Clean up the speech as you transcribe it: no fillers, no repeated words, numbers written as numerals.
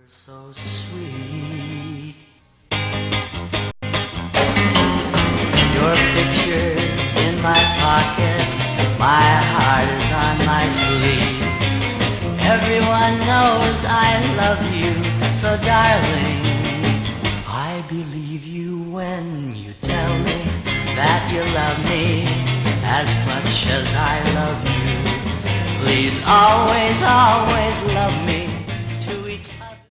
so sweet. Your picture's in my pocket, my heart is on my sleeve. Everyone knows I love you, so darling, I believe you when you tell me that you love me as much as I love you. Please always, always love me